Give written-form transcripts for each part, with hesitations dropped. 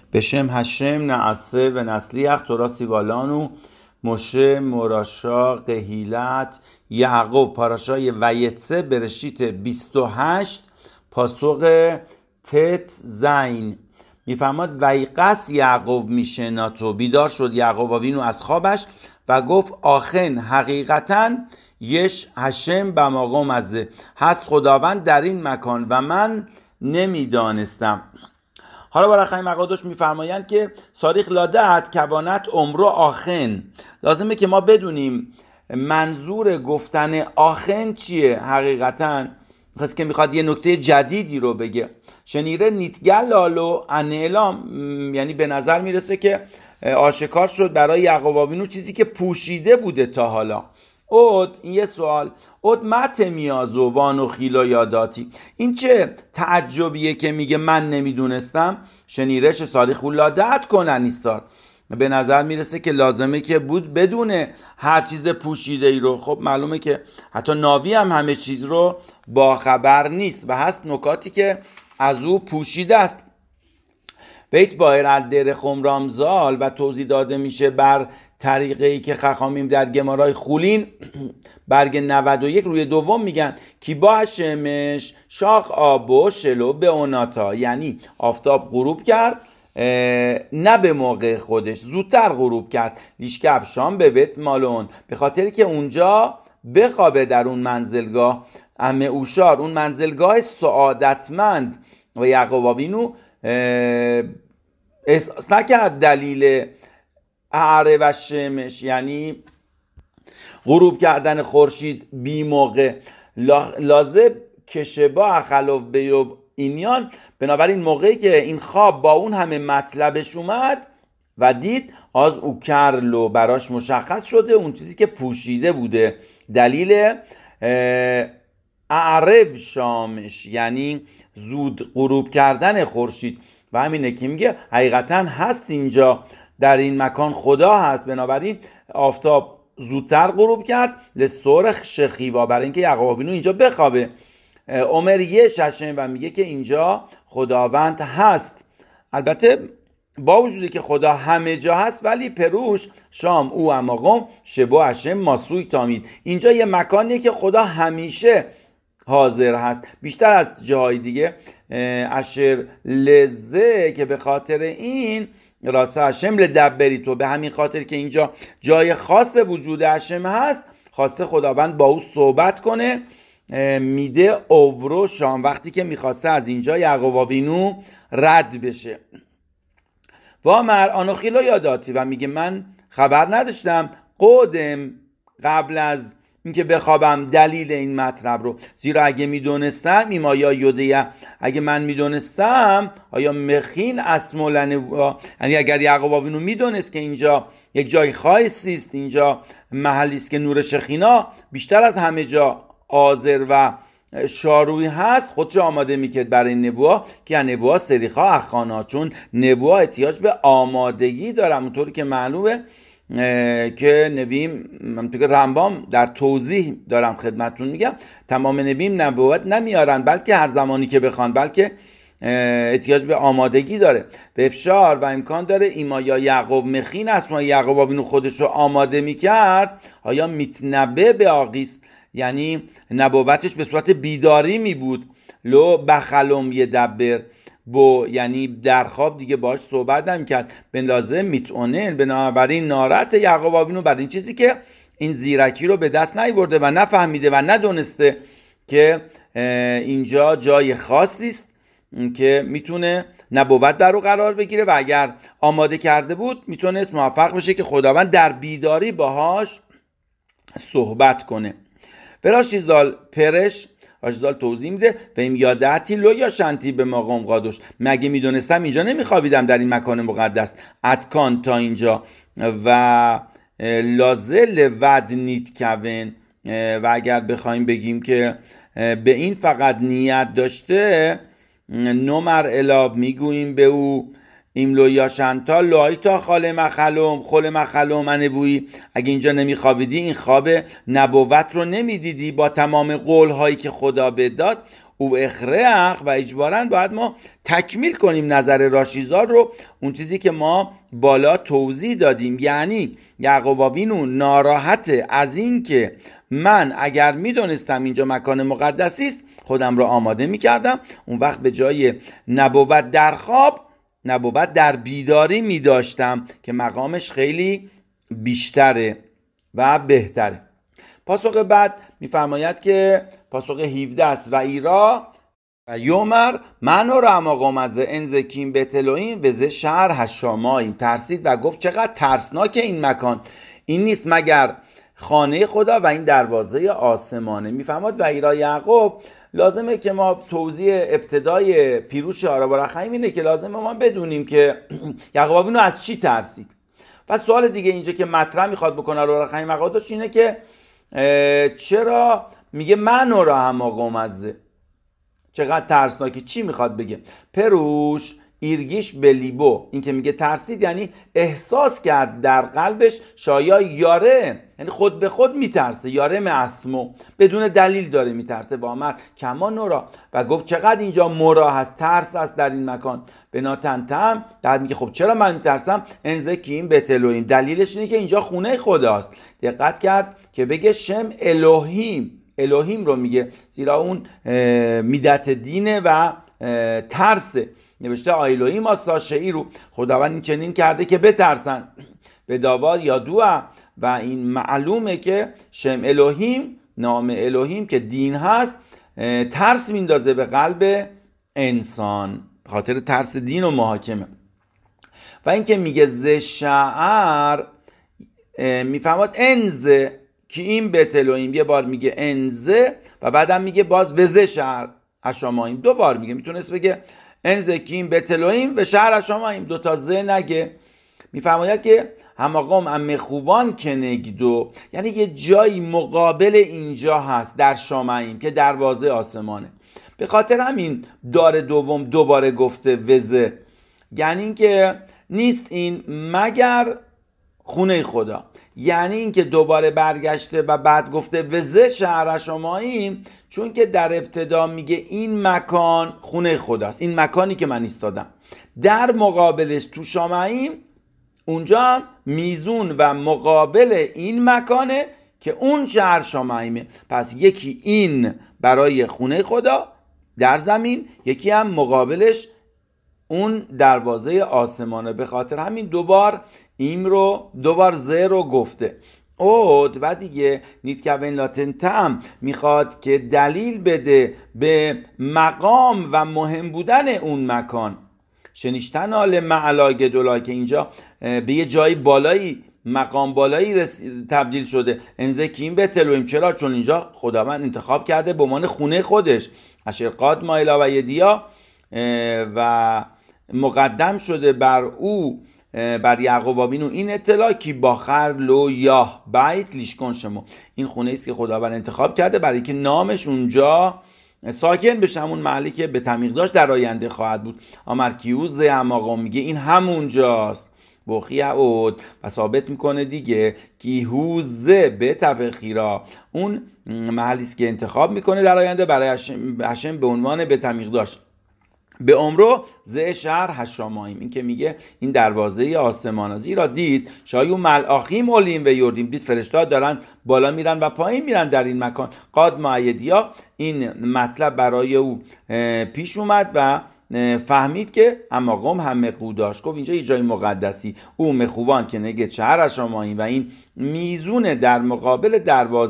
בשם השם נעשה و نسلیخ تورا سیوالانو مشه مراشا قهیلت یعقوب پاراشای ویتسه برشیت 28 پاسوق تت زین میفرماد ویقس یعقوب میشناتو بیدار شد یعقوب آوینو از خوابش و گفت آخن حقیقتا یش هشم بماقام ازه هست خداوند در این مکان و من نمیدانستم. حالا برای مقادش میفرمایند که ساریخ لادت کوانت عمرو آخن، لازمه که ما بدونیم منظور گفتن آخن چیه. حقیقتا خواست که میخواد یه نکته جدیدی رو بگه. شنیره نیتگل لالو انعلام، یعنی به نظر میرسه که آشکار شد برای یعقوب آوینو چیزی که پوشیده بوده تا حالا. این یه سوال مت میازو وانو خیلا یاداتی، این چه تعجبیه که میگه من نمیدونستم. شنیرش ساریخ ولادت کنن نیستار، به نظر میرسه که لازمه که بود بدونه هر چیز پوشیده ای رو. خب معلومه که حتی ناوی هم همه چیز رو با خبر نیست و هست نکاتی که از او پوشیده است. بیت بایر الدر خمرامزال و توضیح داده میشه بر طریقه‌ای که خخامیم در گمارای خولین برگ 91 روی دوم میگن کی با شمش شاخ آبو شلو به اوناتا، یعنی آفتاب غروب کرد نه به موقع خودش، زودتر غروب کرد. لیشکف شام به وت مالون، به خاطری که اونجا بخوابه در اون منزلگاه امه اوشار، اون منزلگاه سعادتمند. و یعقوب آوینو احساس نکرد دلیل اعره و شمش، یعنی غروب کردن خورشید بی موقع، لازم کشبا اخلاف بیوب اینیان. بنابراین موقعی که این خواب با اون همه مطلبش اومد و دید از او کرلو براش مشخص شده اون چیزی که پوشیده بوده، دلیل اعرب شامش یعنی زود غروب کردن خورشید. و همینه که میگه حقیقتا هست اینجا در این مکان خدا هست، بنابراین آفتاب زودتر غروب کرد لسرخ شخیوا، برای اینکه یعقوب آوینو اینجا بخوابه. عمر یه ششم و میگه که اینجا خداوند هست. البته با وجودی که خدا همه جا هست ولی پروش شام او اماقم شبو هشم ماسوی تامید، اینجا یه مکانیه که خدا همیشه حاضر هست بیشتر از جای دیگه. اشر لزه که به خاطر این راستا هشم لدبری تو، به همین خاطر که اینجا جای خاص وجود هشم هست خواسته خداوند با او صحبت کنه. میده اوورو شام، وقتی که میخواسته از اینجا یعقوب آوینو رد بشه. وامر آنوخیلو یاداتی، و میگه من خبر نداشتم قدم قبل از اینکه بخوابم دلیل این مطلب رو، زیرا اگه میدونستم ایما یا یوده، اگه من میدونستم آیا مخین اسمولن، یعنی اگر یعقوب آوینو میدونست که اینجا یک جای خاصی است، اینجا محلی است که نور شخینا بیشتر از همه جا آذر و شاروی هست، خودشو آماده میکرد برای نبوها که نبوها سریخا اخانا، چون نبوها احتیاج به آمادگی دارن. اونطوری که معلومه که نبیم، من تو رمبام در توضیح دارم خدمتون میگم، تمام نبیم نبوت نمیارن بلکه هر زمانی که بخوان، بلکه احتیاج به آمادگی داره. به افشار و امکان داره ایما یا یعقوب مخین اسما یعقوب آوینو خودش رو آماده میکرد، آیا میتنبه به آقیست، یعنی نبوتش به صورت بیداری می بود. لو بخلم یه دبر بو، یعنی در خواب دیگه باش صحبت نمی‌کرد. به لازم میتونه بنابراین ناراحت یعقوب آوینو برای این چیزی که این زیرکی رو به دست نیاورده و نفهمیده و ندونسته که اینجا جای خاصی است که میتونه نبوت در رو قرار بگیره و اگر آماده کرده بود میتونست موفق بشه که خداوند در بیداری باهاش صحبت کنه. براشیزال پرش آشیزال توضیح میده و این یادتی لو یا شنتی به مقام قادوش، مگه میدونستم اینجا نمیخوابیدم در این مکان مقدس اتکان تا اینجا. و لازل ود نیت کون، و اگر بخوایم بگیم که به این فقط نیت داشته نمر الاب میگوییم به او ایملو یا شنتا لایتا خال مخلوم انبویی، اگه اینجا نمیخوابیدی این خواب نبوت رو نمیدیدی با تمام قول هایی که خدا به داد. او اخرق و اجباراً باید ما تکمیل کنیم نظر راشیزار رو، اون چیزی که ما بالا توضیح دادیم. یعنی یعقوب آوینو ناراحته از این که من اگر میدونستم اینجا مکان مقدسی است خودم رو آماده میکردم، اون وقت به جای نبوت در خواب نبوت در بیداری میداشتم که مقامش خیلی بیشتره و بهتره. پاسخ بعد میفرماید که پاسخ 17 است: و ایرا و یومر منو را مقام از انزکیم بتلویم و ز شهر هشاماییم. ترسید و گفت چقدر ترسناک این مکان، این نیست مگر خانه خدا و این دروازه آسمانه. میفرماد و ایرا یعقوب، لازمه که ما توضیح ابتدای پیروش آرابارخیم اینه که لازمه ما بدونیم که یعقوب آوینو از چی ترسید. پس سوال دیگه اینجا که مطرح میخواد بکنه آرابارخیم مقادش اینه که چرا میگه منو را هم آقامزه، چقدر ترسناکی، چی میخواد بگه؟ پروش ایرگیش بلیبو، این که میگه ترسید یعنی احساس کرد در قلبش شایا یاره، یعنی خود به خود میترسه، یاره معصمو، بدون دلیل داره میترسه. با آمد کما نورا و گفت چقدر اینجا مرا هست، ترس است در این مکان. بنا تنتم در میگه خب چرا من میترسم؟ انزه کیم بتلویم، دلیلش اینه که اینجا خونه خداست. دقت کرد که بگه شم الوهیم، الوهیم رو میگه زیرا اون میدت دینه و ترسه. نوشته آیلوهیم آساشعی رو، خداوند این چنین کرده که بترسن به داوار یا دوا. و این معلومه که شم الوهیم، نام الوهیم که دین هست، ترس میندازه به قلب انسان، خاطر ترس دین و محاکمه. و این که میگه ز شعر، میفهمد انزه که این بتلویم، یه بار میگه انزه و بعدم میگه باز به ز شعر اشاماییم، دو بار میگه. میتونست بگه انزه که این بتلویم و شعر اشاماییم، دو تا ز نگه. میفرماید که هماقام ام خوبان کنگدو، یعنی یه جایی مقابل اینجا هست در شاماییم که دروازه آسمانه. به خاطر همین دار دوم دوباره گفته وزه، یعنی این که نیست این مگر خونه خدا، یعنی این که دوباره برگشته و بعد گفته وزه شهر شماییم، چون که در ابتدا میگه این مکان خونه خداست، این مکانی که من ایستادم، در مقابلش تو شاماییم اونجا هم میزون و مقابل این مکانه که اون شهر شاماییمه. پس یکی این برای خونه خدا در زمین، یکی هم مقابلش اون دروازه آسمانه. به خاطر همین دوبار این رو دوبار ز رو گفته. اود و دیگه نیت که این لاتنتم میخواد که دلیل بده به مقام و مهم بودن اون مکان. شنیشتن آل معلا گدولا، که اینجا به یه جای بالایی، مقام بالایی تبدیل شده. انزه کیم بتلویم، چرا؟ چون اینجا خداوند انتخاب کرده به عنوان خونه خودش. اشرقات مایلا و یدیا و مقدم شده بر او، بر یعقوب آوینو این اطلاع کی باخر لو یا بیت لیشکن شما، این خونه است که خداوند انتخاب کرده برای که نامش اونجا ساکن بشه، همون محلی که به تمیقداش در آینده خواهد بود. آمرکیوز اماقا میگه این همونجاست. بخی عود و ثابت میکنه دیگه که هوزه به تبخیرا، اون محلی است که انتخاب میکنه در آینده برای هشم به عنوان به تمیقداش. به عمرو زه شهر هشاماییم، این که میگه این دروازه آسمان. زیرا دید شایو ملائیم علیم و یردیم، دید فرشته‌ها دارن بالا میرن و پایین میرن در این مکان. قاد معیدیا، این مطلب برای او پیش اومد و فهمید که اما قوم همه قوداش، گفت اینجا یه جای مقدسی، او مخوان که نگه شهر هشاماییم و این میزونه در مقابل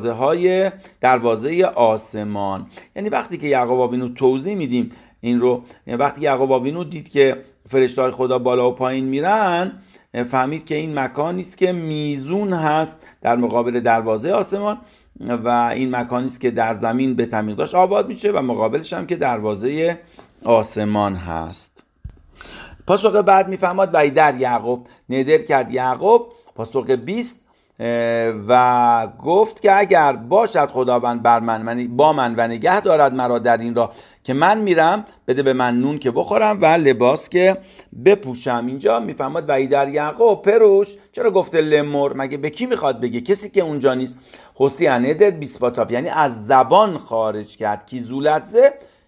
دروازه آسمان. یعنی وقتی که یعقوب آوینو توضیح میدیم این رو، یعنی وقتی یعقوب آوینو دید که فرشته‌های خدا بالا و پایین میرن، فهمید که این مکانی است که میزون هست در مقابل دروازه آسمان و این مکانی است که در زمین به تمیقداش آباد میشه و مقابلش هم که دروازه آسمان هست. پاسخ بعد میفهمد و در یعقوب ندر کرد یعقوب، پاسخ 20 و گفت که اگر باشد خداوند بر من با من و نگه دارد مرا در این راه که من میرم، بده به من نون که بخورم و لباس که بپوشم. اینجا میفهمد و در یعقوب پروش، چرا گفته لمر؟ مگه به کی میخواد بگه؟ کسی که اونجا نیست. حسی اندر بیسپاتاپ، یعنی از زبان خارج کرد. کی زولتزه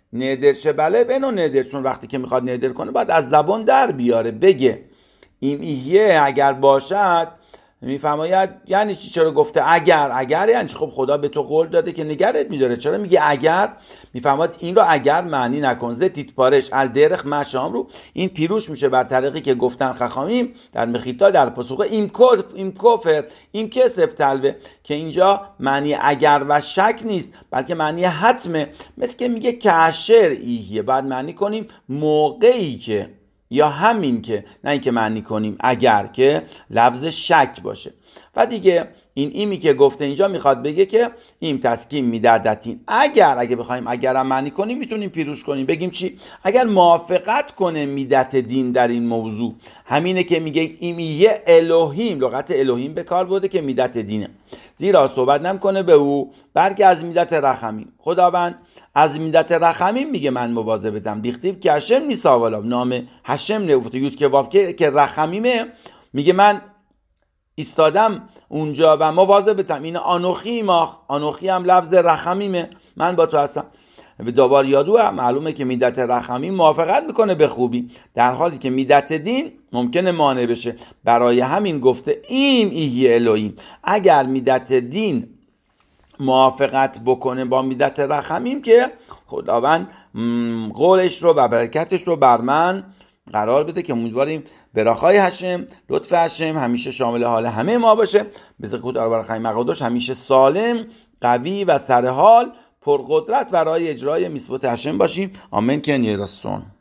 نادر شه بله بنو نادر، چون وقتی که میخواد نادر کنه باید از زبان در بیاره بگه این ایه اگر باشد. میفرماید یعنی چی؟ چرا گفته اگر یعنی خب خدا به تو قول داده که نگرت میداره، چرا میگه اگر؟ میفرماید این رو اگر معنی نکن. زتیت پارش الدرخ مشام رو، این پیروش میشه بر طریقی که گفتن خخامیم در مخیتا در پاسخ این کفر این کسف تلوه، که اینجا معنی اگر و شک نیست بلکه معنی حتمه. مثل که میگه کاشر ایه، بعد معنی کنیم موقعی که، یا همین که، نه اینکه معنی کنیم اگر که لفظ شک باشه. و دیگه این ایمی که گفته اینجا میخواد بگه که این تسکیم میدردتین، اگه بخوایم اگر هم معنی کنیم میتونیم پیروش کنیم بگیم چی؟ اگر موافقت کنه میدت دین در این موضوع، همینه که میگه ایمیه الوهیم، لغت الوهیم به کار برده که میدت دینه، زیرا صحبت نمیکنه به او بلکه از میدت رحمیم. خداوند از میدت رحمیم میگه من مواظبتم بیختیب که هشم نیساوالا، نام هشم نگفته یود که واف که رحمیمه، میگه من ایستادم اونجا و مواظبتم. این آنوخی هم لفظ رحمیمه، من با تو هستم. و دوبار یادو معلومه که میدت رحمیم موافقت میکنه به خوبی، در حالی که میدت دین ممکنه مانع بشه. برای همین گفته این ایه الوهیم، اگر میدت دین موافقت بکنه با میدت رحمیم که خداوند قولش رو و برکتش رو بر من قرار بده، که امیدواریم براخای هشم، لطف هشم همیشه شامل حال همه ما باشه. به زکوت آربرخای مقادش همیشه سالم، قوی و سرحال، پرقدرت برای اجرای میثوات هشم باشیم. آمین که نیرسون.